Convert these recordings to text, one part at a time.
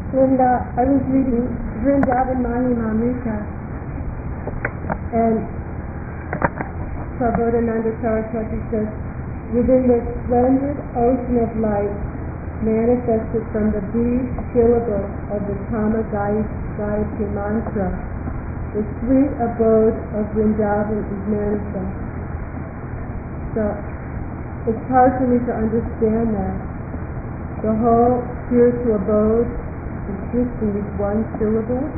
And I was reading Vrindavan Mahimamrita, and Prabodhananda Saraswati says, within the splendid ocean of light manifested from the brief syllable of the Kama Gayatri mantra, the sweet abode of Vrindavan is manifest. So it's hard for me to understand that. The whole spiritual abode exists in this one syllable.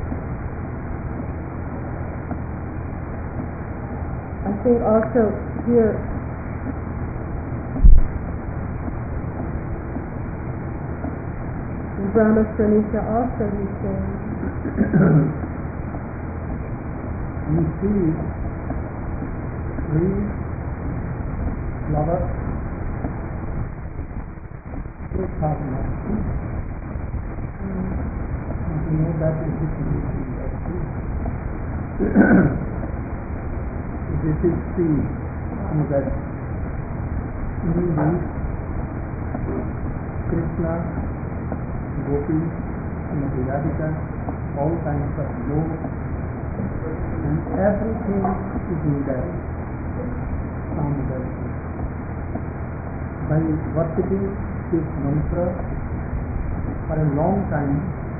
I think also here in Brahma Samhita also he says we see three flowers, two cardinals. And we know that is the condition of tree. This is tree, and that in these Krishna, Gopi, and Radhika, all kinds of love, and everything is in that sound that. By worshipping this mantra for a long time,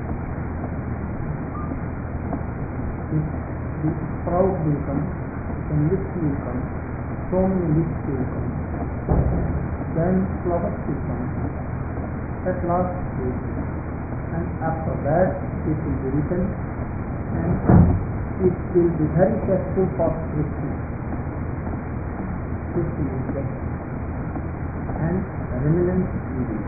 the sprout will come, the lips will come, so many lips will come, then flowers will come, at last fruit, and after that it will be written, and it will be very tasteful for Krishna. Krishna is there, and the remnants will be.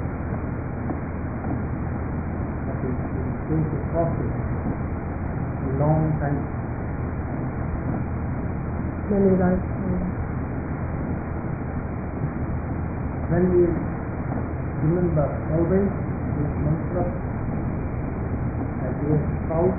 That is going to process a long time. many lifetimes. When we remember always this mantra as we are spout,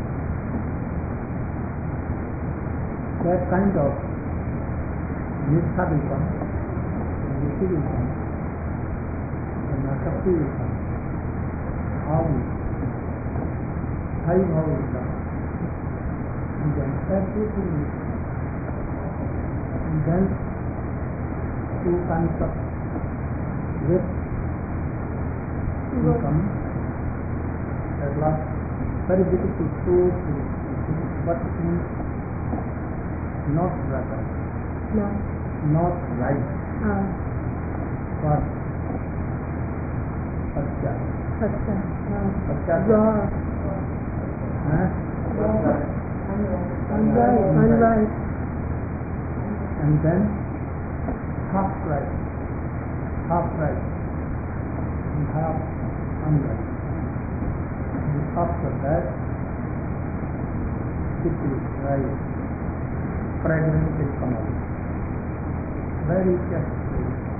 that kind of nitya will come, and nitya will come, and asakti will come, bhav will come, high bhav will come, and then everything will come. And then two kinds of whip will come. At last, very difficult to what means not brother, No. not right, but satya. Satya. Satya. Raw. Unright. And then half right, and half unright. And after that, it is right. Fragrance will come out. Very tasteful.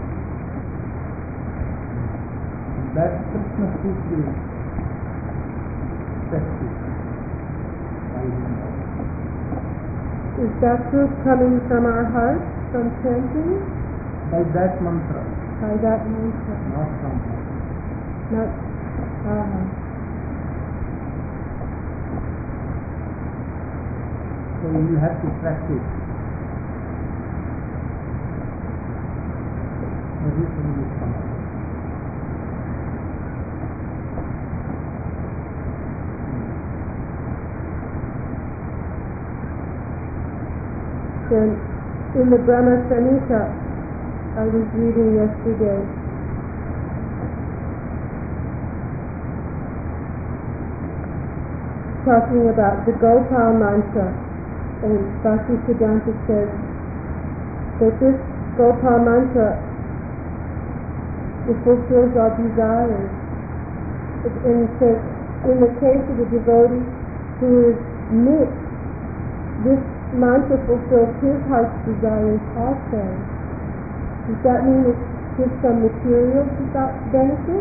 And that Krishna fruit will tasteful. Is that fruit coming from our heart, from chanting? By that mantra. By that mantra. Not from heart. Not. So you have to practice. Everything will come out. Then, in the Brahma Samhita, I was reading yesterday, talking about the Gopal mantra, and Bhakti Siddhanta says that this Gopal mantra, it fulfills our desires. And it says, in the case of the devotee who is mixed, this mantra fulfills his heart's desires also. Does that mean it gives some material benefit?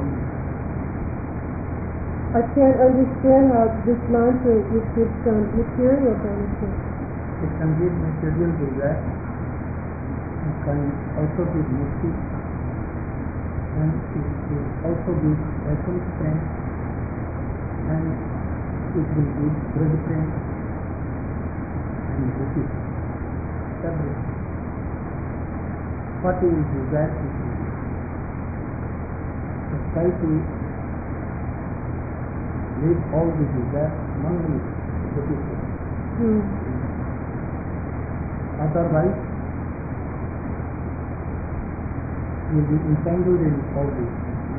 I can't understand how this mantra would give some material benefit. It can give material desire. It can also give mukti. And it will also give essence strength. and it will give bread frame and repeat everything. What is desire to do? Try to leave all the desire only the people. Otherwise, you will be entangled in all this.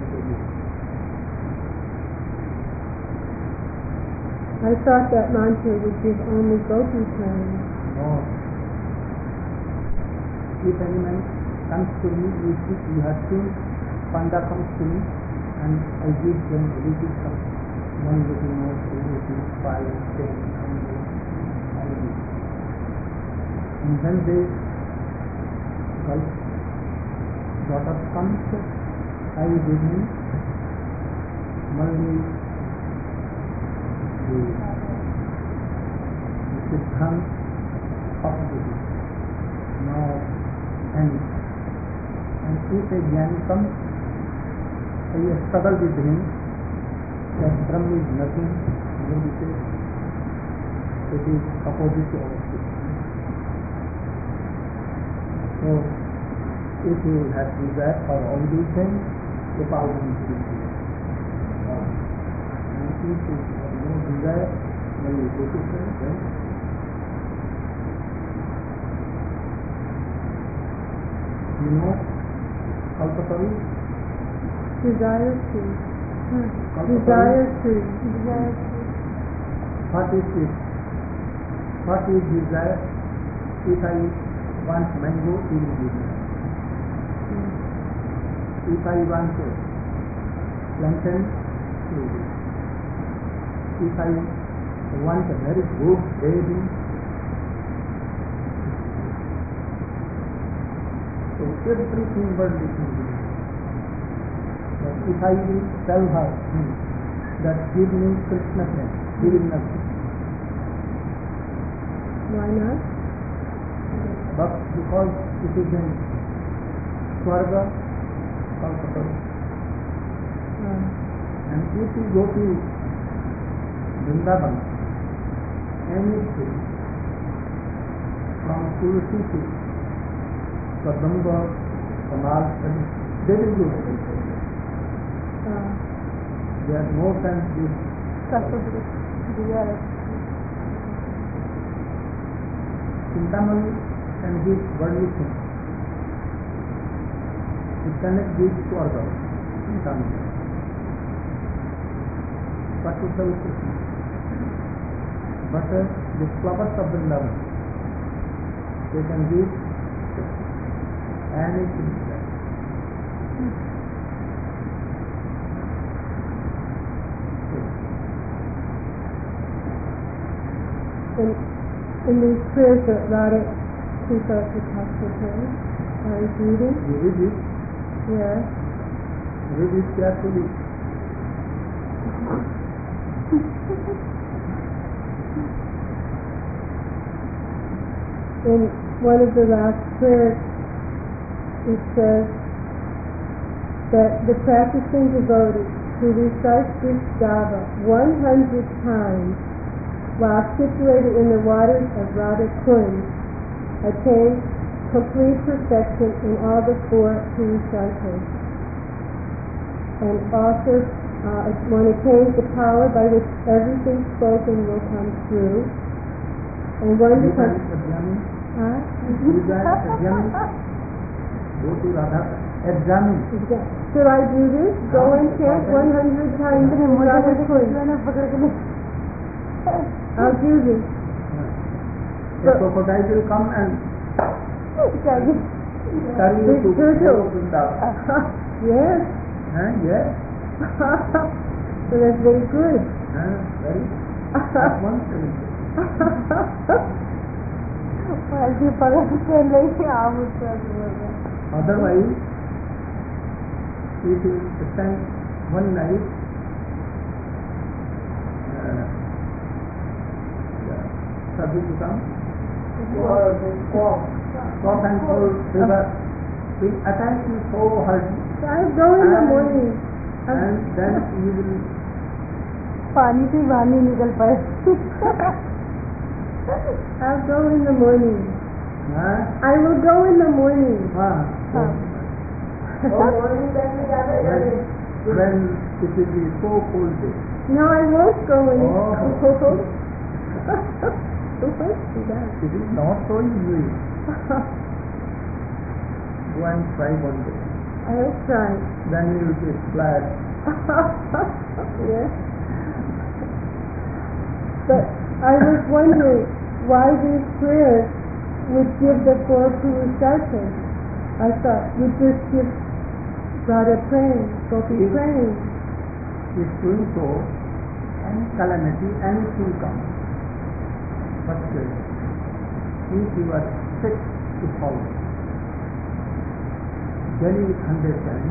I thought that mantra would give only gopi praying. No. If any man comes to me, you have seen Panda comes to me and I give them rupees of 1 rupee note, 2 rupees, 5, 10, and give. And when they daughter comes, I give him money. The Siddhant of Buddhism. Now, and if a jnani comes, I struggle with him that Brahma is nothing, then we say it is opposite to our Siddhant. So, if you have desire for all these things, the power will be and if you have no desire, then you go to friends, then you know Kalpataru? Desire free. Desire free. What is it? What is desire? If I want mango, he will give me. If I want plantain, he will give me. If I want a very good baby, so everything worldly thing will be. But if I will tell her that give me Krishna friend, he will not give. Why not? But because it is in Swarga, Kalpataru. And if you go to Vrindavan, anything from Tulsi to Kadamba, Kamal, they will do it. They are more than this. Chintamani can give worldly things. It cannot give to others. Chintamani. But to tell Krishna. But the flowers of Vrindavan, they can give anything. In these prayers that Radha Krishna praying, I was reading. You read it? Yes. Read it carefully. In one of the last prayers, it says that the practicing devotee who recites this japa 100 times while situated in the waters of Radha Kund attains complete perfection in all the 4 Purusharthas. And also one attains the power by which everything spoken will come true. And one becomes... Go to Radha, examine. Should I do this? Go and chant 100 times in Radha Kund. I'll do this. The crocodile will come and carry you to Vrindavan. Yes. Yes. So that's very good. Very. That's one thing. Otherwise, if you spend one night Sadhu to come, cough and cold fever will attack you so hard. I go in the morning. And then you will पानी से बाहर नहीं निकल पाए. I'll go in the morning. I will go in the morning. When it will be so cold day. No, I won't go when it's cold. Who wants to do that? It is not so easy. Go and try one day. I will try. Then you will be glad. Yes. But I was wondering why these prayers would give the 4 Purusharthas. I thought we'd just give Radha praying, Gopi praying. If doing so, any calamity, anything comes. But if you are sick to follow, then you understand.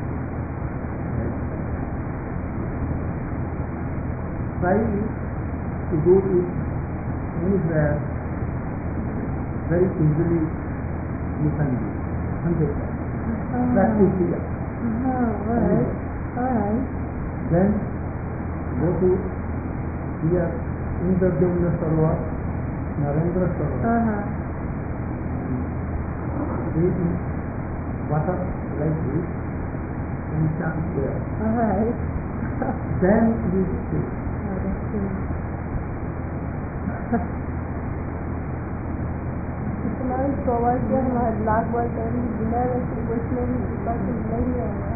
Try to do it anywhere very easily you can do. Understand? Practice here. Alright. Then go to here Indradyumna Sarovar, Narendra Sarovar. Read water like this and chant there. Alright. Then you see. इतना सवाल किया हमारे लाख बार करेंगे बिना वैसे उसमें भी कृपा से नहीं आएगा.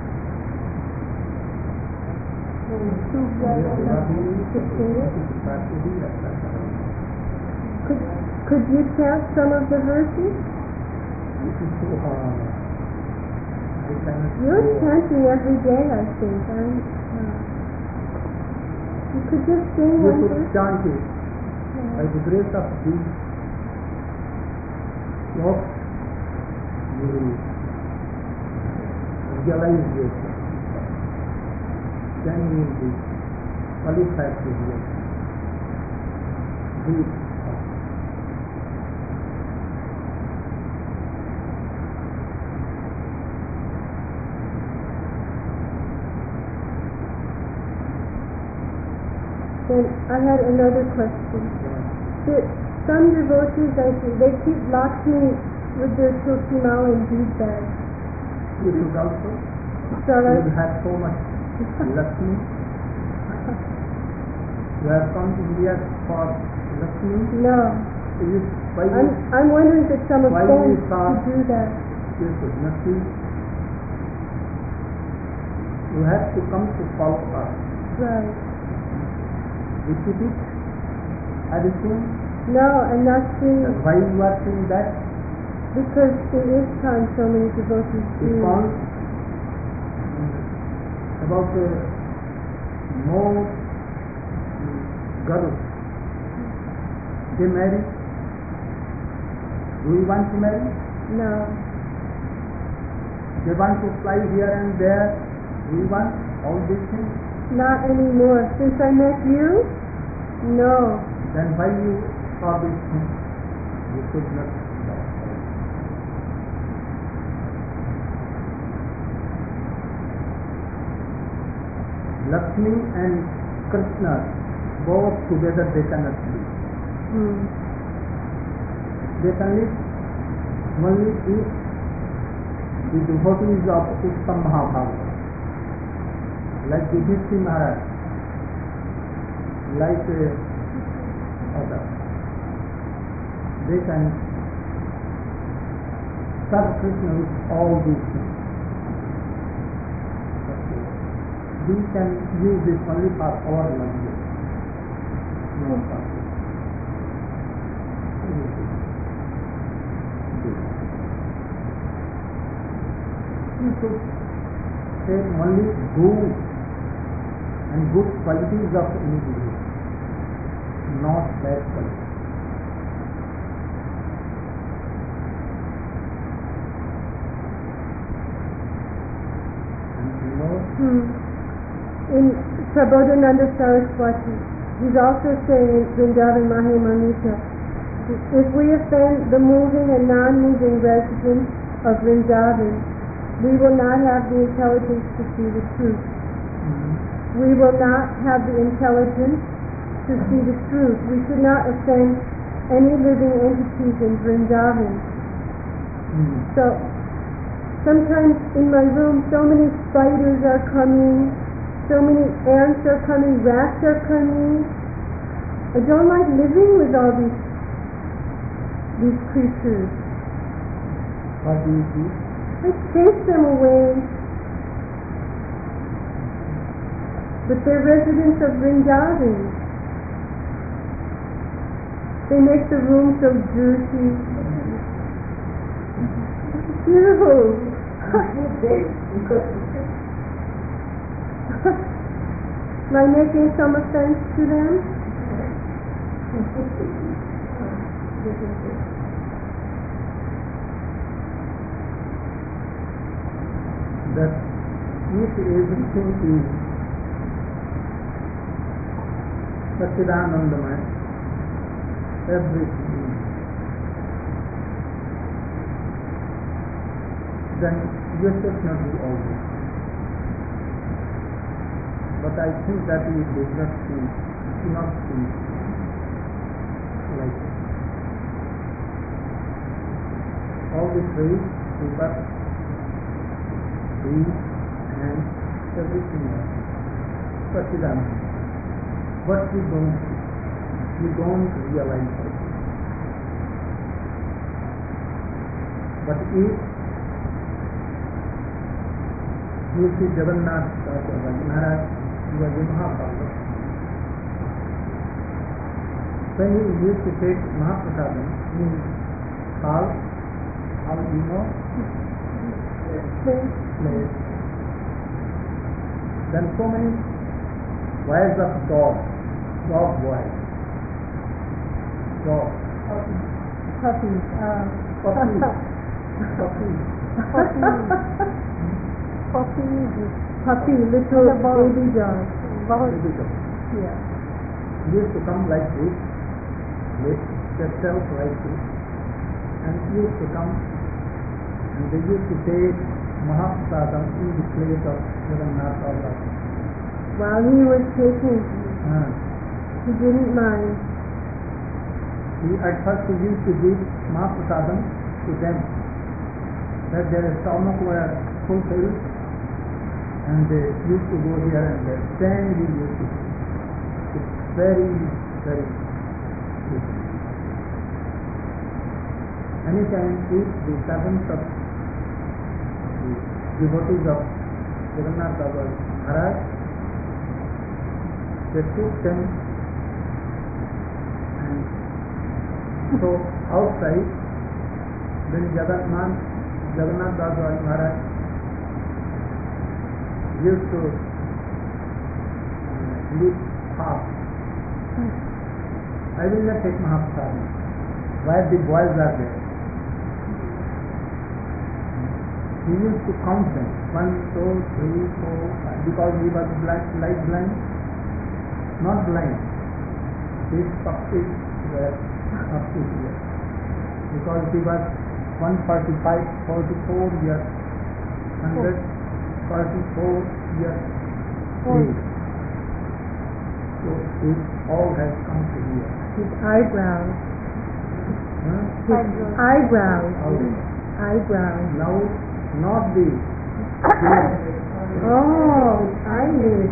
सूख जाएगा. Could you chant some of the verses? This is so hard. You're chanting every day, I think. You could just sing you one could verse. chant it. By the grace of these sloks, you will realize yourself. Then you will be qualified to hear. Do it. Then I had another question. Some devotees, I see, they keep Lakshmi with their tulsi mala and bead bag. You should also. Shall I? You have so much Lakshmi. You have come to India for Lakshmi. No. I'm wondering if it's some offense to do that. You should not be. You have to come to follow us. Right. Repeat it. Have you seen? No, I'm not seeing it. Why you are saying that? Because in ISKCON so many devotees do. ISKCON about the more girls. They marry. Do you want to marry? No. They want to fly here and there. Do you want all these things? Not anymore. Since I met you? No. Then why you saw these things? You should not. Lakshmi and Krishna both together they cannot live. They can live only if the devotees of Uttam Mahabharata, like Yudhishthira Maharaj, like others, they can serve Krishna with all these things. We can use this only for our language. No problem. You should say only good and good qualities of individual, not bad qualities. Anything more? In Prabodhananda Saraswati, he's also saying in Vrindavan Mahimamita, if we offend the moving and non-moving residents of Vrindavan, we will not have the intelligence to see the truth. we will not have the intelligence to see the truth. We should not offend any living entities in Vrindavan. So sometimes in my room so many spiders are coming, so many ants are coming, rats are coming. I don't like living with all these creatures. What do you do? I chase them away. But they're residents of Vrindavan. They make the room so dirty. Beautiful. Am I making some offense to them? That if everything is Satchidanandamaya, everything, then you should not do all this. But I think that we did not see, not see like this. All the trees, paper, trees, and everything else, Satchidananda. But we don't realize it. But if you see Jagannath Maharaj, he was a Mahaprabhu. When he used to take Mahaprasadam, he called, how do you know? Place. Then so many wives of dog wives. Dog. Puppies. Puppy, little baby dog. Baby dog. Yeah. He used to come like this, with themselves like this, and he used to come, and they used to take Mahaprasadam in the place of Jagannath Baba. While he was taking, he didn't mind. At first he used to give Mahaprasadam to them, that their stomach were fulfilled, and they used to go here and there. Then he used to eat. It's very, very good. Anytime if the servants of the devotees of Jagannath Baba Maharaj, they took them and so outside, then Jagannath Baba Maharaj used to live fast. I will not take Mahaprasad. Why the boys are there? He used to count them. 1, 2, 3, 4, 5. Because he was blind. Not blind. His puppies were up to here. Because he was 145, 44 years, 144 years age. So it all has come to here. His eyebrows. Eyebrows. Now, not the eyelid.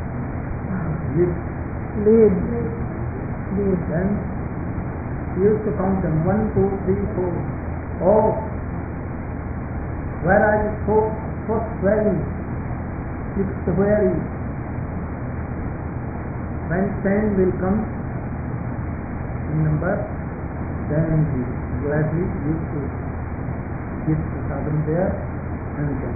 Lid. Then he used to count them 1, 2, 3, 4. Oh, where are you so swelling? It's very. When 10 will come in number, then he gladly used to give prasadam there and then.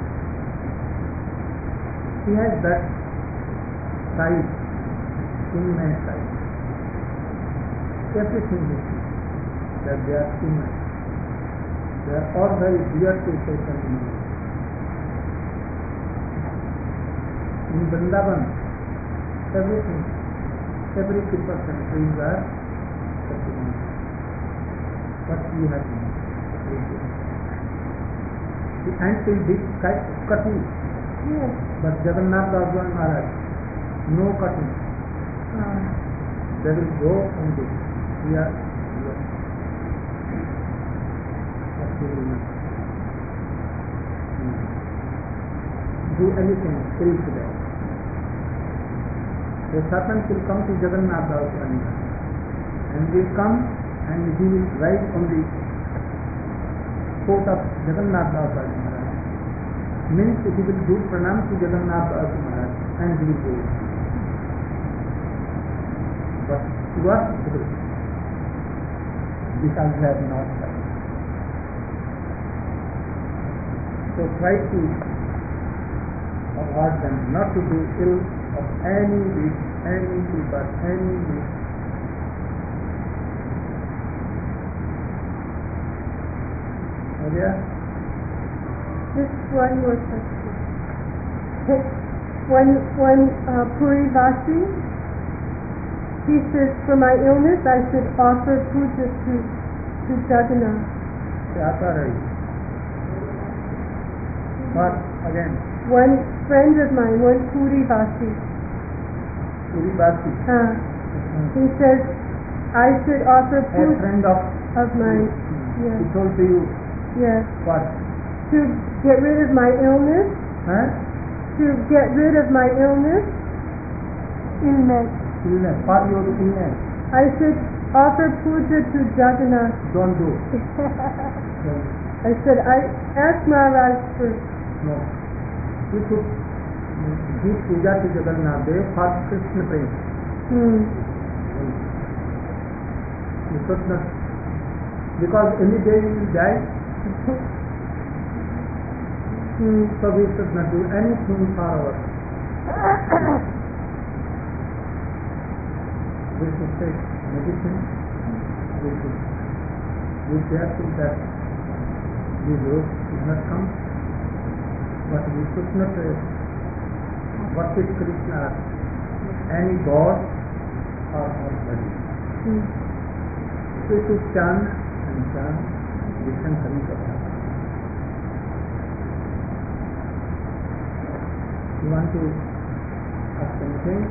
He has that sight, inner sight. Everything is that they are inner. They are all very dear to Chaitanya. In Vrindavan, everything, every 2% trees are Satchidananda. What you have done. The ant will be cutting. Yes. But Jagannath Baba Maharaj, no cutting. They will go on this. Here. Do anything ill to them. The serpent will come to Jagannath and will come and he will ride on the coat of Jagannath Maharaj. Means he will do pranam to Jagannath Maharaj and he will go. But what to do? Because they have not done. So try to avoid them, not to do ill of any wish, any people, any wish. Just one more question. One Puri Vasi, he says, for my illness I should offer puja to Jagannath. But again, one friend of mine, one Puri Vasi, he says I should offer puja. A friend of mine. Yes. He told to you. Yes. What? To get rid of my illness. To get rid of my illness. Illness. For your illness. I should offer puja to Jagannath. Don't do. I said, I asked Maharaj first. No. You should give puja to Jagannath Dev for Krishna Prema. You should not. Because any day you will die. So we should not do anything for our. We should take medicine. We should be careful that the road should not come. But we should not worship Krishna, any god or body. We should chant and chant, listen Hari Katha. You want to ask anything?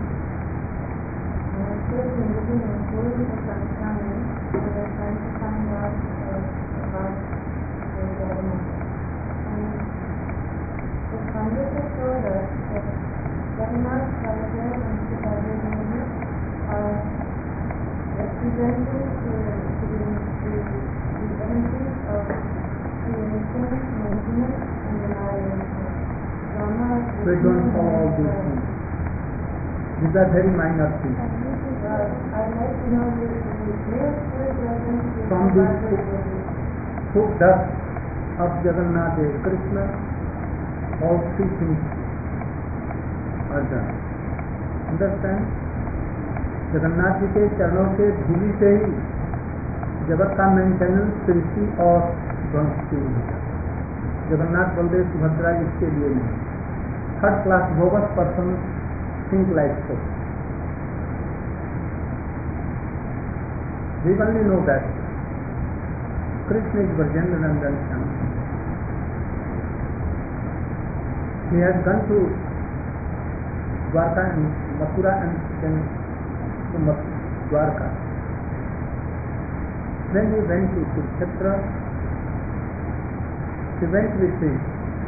So don't follow all these things. These are very minor things. From the foot dust of Jagannath Krishna, all three things are done. Understand? Jagannath ji के चरणों के धूलि से ही जगत का maintenance सृष्टि और ध्वंस की होता है. जगन्नाथ बलदेव सुभद्रा इसके लिए नहीं. Third class bogus person think like so. We only know that Krishna is Brajendra Nandan Sham. He has gone to Dwarka and Mathura and then to Dwarka. When he went to Kurukshetra, he went with his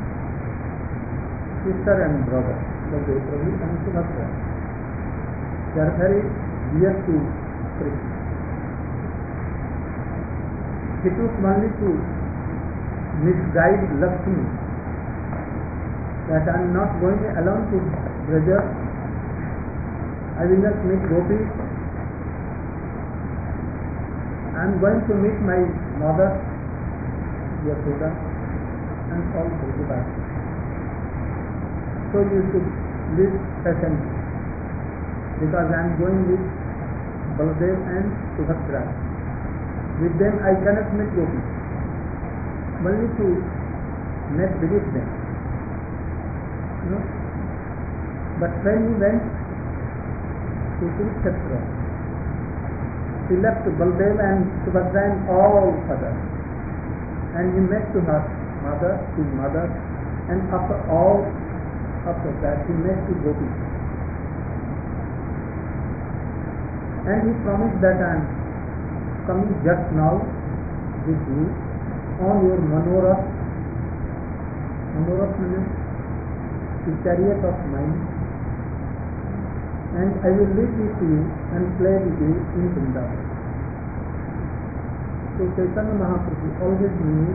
sister and brother, Baldev Prabhu and Subhadra. They are very dear to Krishna. He took only to misguide Lakshmi that I am not going alone to Braja. I will not meet Gopi. I am going to meet my mother, Yashoda, and all Bhagavad. So you should live patiently, because I am going with Baldev and Subhadra. With them I cannot meet Gopi, only to make believe them. No? But when he went to Kurukshetra, he left Baldev and Subhadra and all others, and he met to her mother, his mother, and after that he met to Gopi. And he promised that I am coming just now with you on your Manorath. Manorath means the chariot of mine, and I will live with you and play with you in Vrindavan. So Chaitanya Mahaprabhu always knew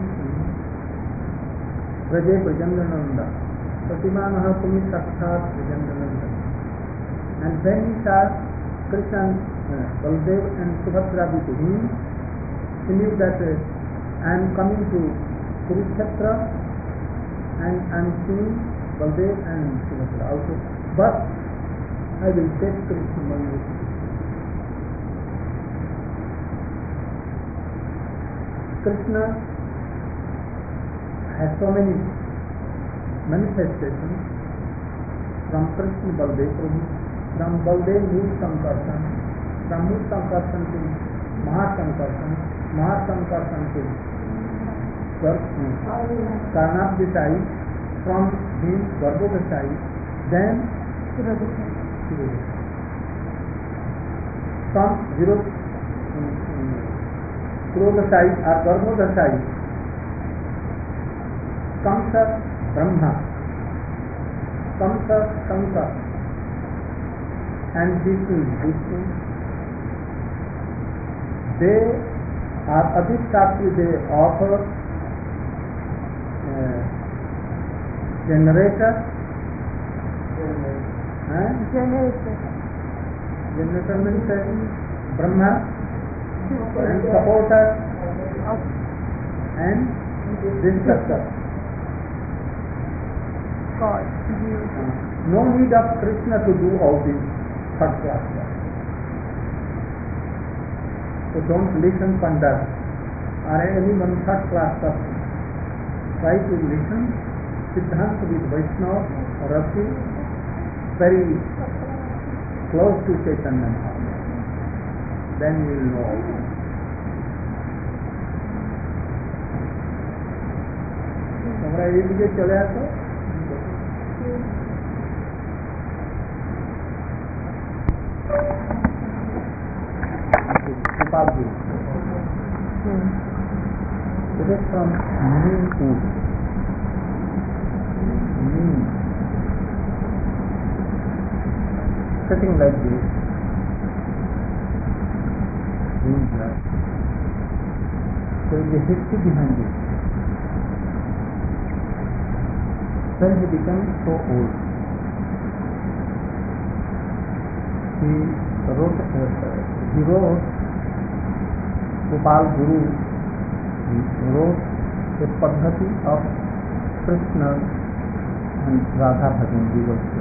Braje Brajandananda, Pratimanaha Kumi Sakshat Brajandananda. And when he saw Krishna, Baldev and Subhadra with him, he knew that I am coming to Kurukshetra and I am seeing Baldev and Subhadra also, but I will take Krishna with me. Krishna has so many manifestations from Krishna Baldev Prabhu, from Baldev Murtamkarsan, from Murtamkarsan to Mahasamkarsan, Mahasamkarsan to Karnabdisai, from him Garbhodasai, then from Purodasai or Garbhodasai comes a Brahma, comes a Shankar, and Vishnu. They are Adhishtakri, they offer generator means Brahma and supporter and destructor. God. No need of Krishna to do all this third class work. So don't listen Pandit or anyone third class person. Try to listen Siddhanta with Vaishnava or Rasi, very close to Chaitanya Mahaprabhu. Then you will know all this. তোমরা এইদিকে চলে আসো। It is from neem wood. Neem. Sitting like this. Neem grass. There is a history behind it. When he became so old, he wrote Gopal Guru. He wrote a Paddhati of Krishna and Radha Bhajan devotion.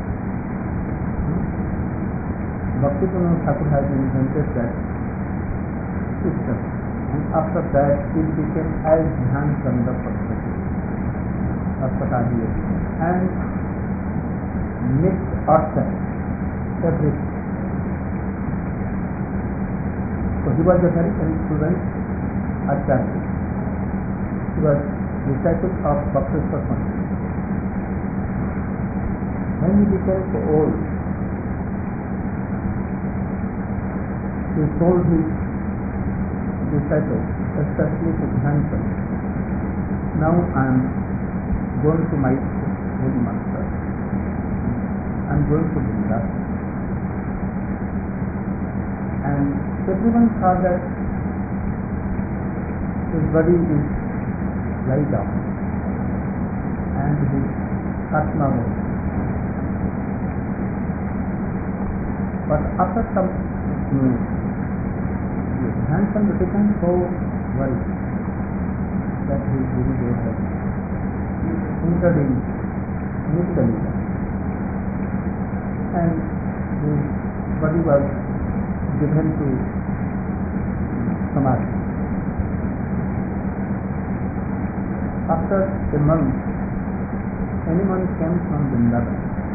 Bhaktivinoda Thakur has invented that system, and after that it became as Dhyan Chanda Paddhati. And mixed arson, everything. So he was a very influential Acharya. He was disciple of Bhaktisiddhanta Swami. When he became so old, he told his disciples, especially to Dhyanchand, now I am going to my holy master. I am going to Vrindavan. And everyone saw that his body is lie down and his Atma was. But after some minutes, Hanson became so worried that his Guru had entered in mystery, and his body was given to Samadhi. After a month, anyone came from Vrindavan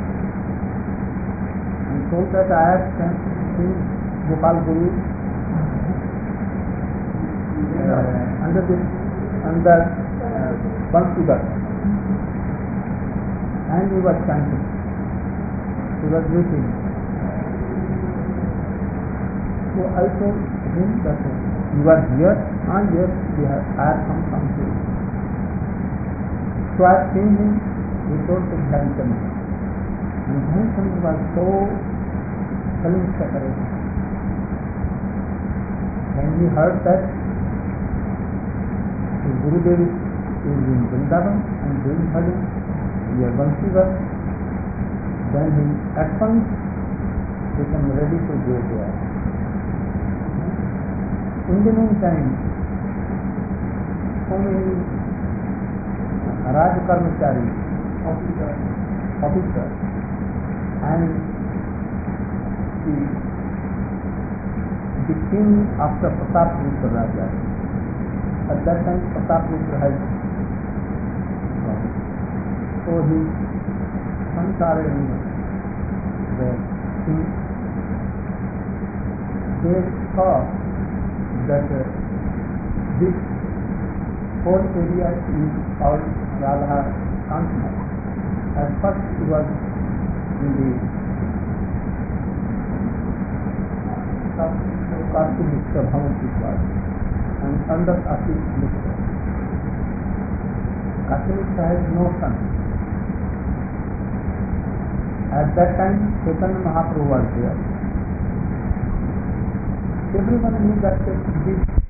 and told that I have seen Gopal Guru under Bansibar, and he was chanting. He was weeping. So I told him that you are here, and yes, we have had some here. So I seen him, he told to Dhanchand. And Dhanchand was so feeling separation. When he heard that his Gurudev is in Vrindavan and doing bhajan, we are Bansivar, then he at once became ready to go there. In the meantime, so many Raj Karmachari, officers, and the king after Prataprutra Raja. At that time, Prataprutra had so his sons are in the king. They thought that this whole area is called Radha Kantna. At first it was in the Kasi Mishra Bhavan, and under Kasi Mishra. Kasi Mishra has no son. At that time, Chaitanya Mahaprabhu was there. Everyone knew that this